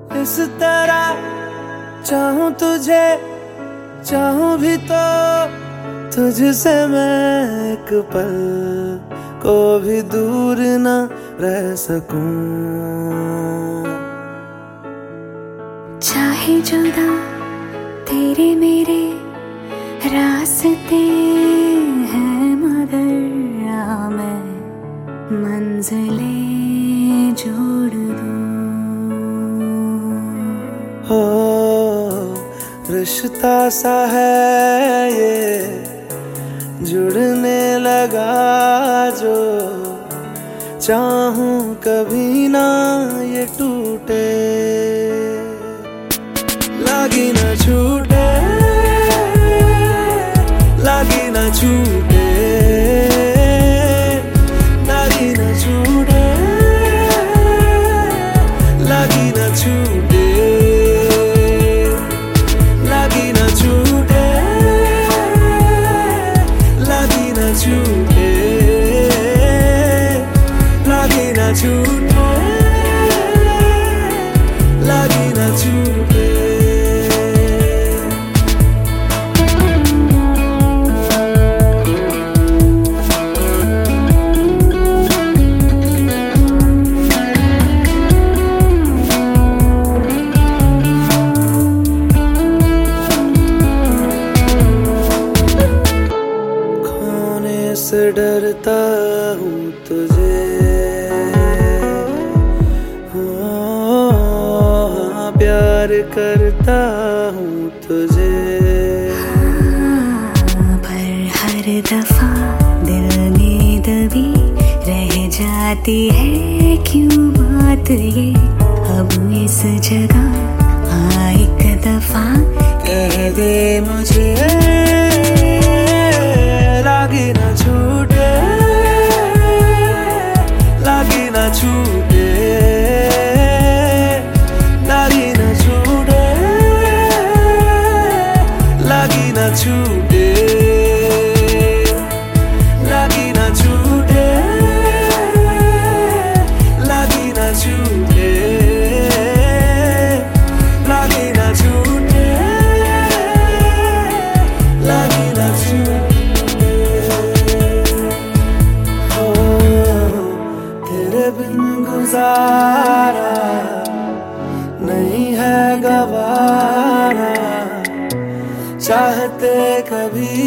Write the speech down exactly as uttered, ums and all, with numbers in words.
इस तरह चाहूं तुझे, चाहूं भी तो तुझसे मैं एक पल को भी दूर न रह सकूं। चाहे जुदा तेरे मेरे रास्ते हैं, मगर आ मैं मंजिलें जोड़ दूं। हो रिश्ता सा है ये जुड़ने लगा जो, चाहूं कभी ना ये टूटे, लागी ना छूटे, लागी ना छूटे, लागी ना छूटे, लागी ना छूटे, लागी ना छूटे, लागी ना छूटे, लागी ना छूटे, लागी ना छूटे। से डरता हूँ तुझे, हाँ प्यार करता हूँ तुझे, पर हर दफा दिल में दबी रह जाती है क्यों बात ये। अब इस जगह हाँ एक दफा कह दे मुझे, लागी ना छूटे, लागी ना छूटे, लागी ना छूटे, लागी ना छूटे, लागी ना छूटे, लागी ना छूटे, लागी ना छूटे, लागी ना छूटे। बिन गुजारा नहीं है गवारा, चाहते कभी